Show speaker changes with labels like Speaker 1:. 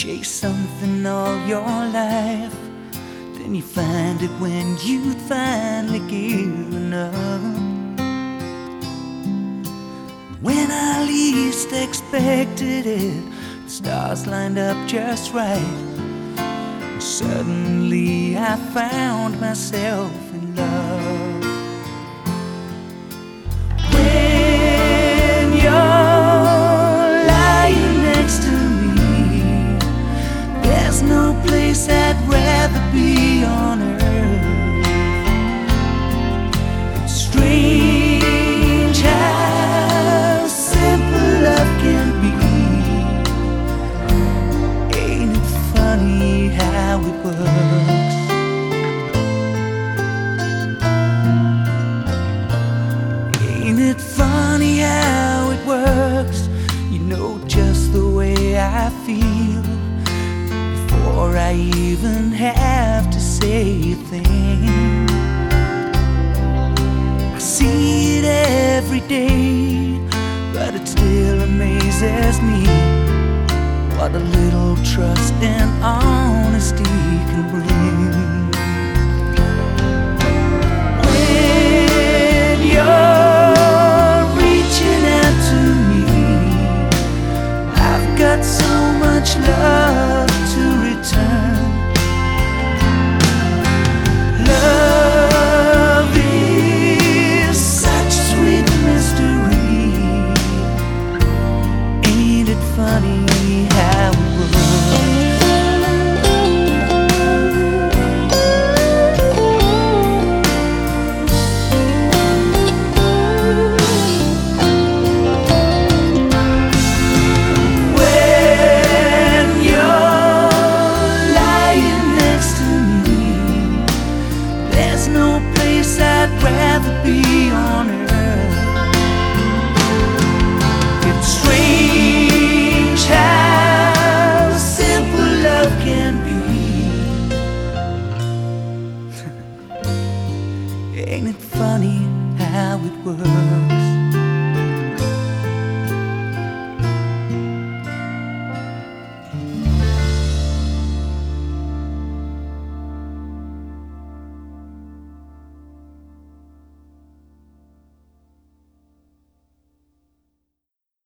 Speaker 1: chase something all your life, then you find it when you finally give up. When I least expected it, the stars lined up just right. And suddenly I found myself in love. When you're lying next to me, there's no place I'd rather be on earth. It's strange how simple love can be. Ain't it funny how it works? Ain't it funny how it works? You know just the way I feel before I even have to say a thing. I see it every day, but it still amazes me what a little trust and honesty can bring. When you're reaching out to me, I've got so much love to return. Love is such sweet mystery. Ain't it funny how it works?